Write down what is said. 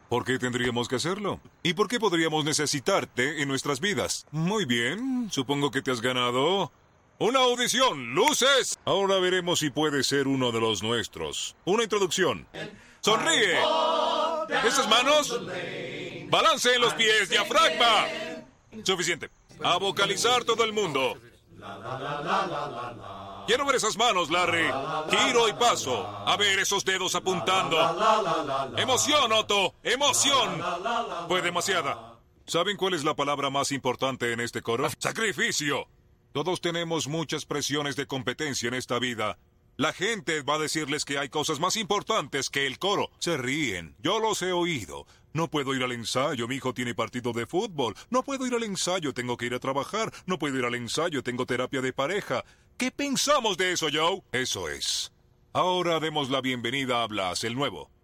¿Por qué tendríamos que hacerlo? ¿Y por qué podríamos necesitarte en nuestras vidas? Muy bien, supongo que te has ganado una audición. ¡Luces! Ahora veremos si puedes ser uno de los nuestros. Una introducción. ¡Sonríe! Esas manos. Balance en los pies. Diafragma. Suficiente. A vocalizar todo el mundo. Quiero ver esas manos, Larry. Giro y paso. A ver esos dedos apuntando. ¡Emoción, Otto! ¡Emoción! Fue demasiada. ¿Saben cuál es la palabra más importante en este coro? ¡Sacrificio! Todos tenemos muchas presiones de competencia en esta vida. La gente va a decirles que hay cosas más importantes que el coro. Se ríen. Yo los he oído. No puedo ir al ensayo, mi hijo tiene partido de fútbol. No puedo ir al ensayo, tengo que ir a trabajar. No puedo ir al ensayo, tengo terapia de pareja. ¿Qué pensamos de eso, Joe? Eso es. Ahora demos la bienvenida a Blas, el nuevo.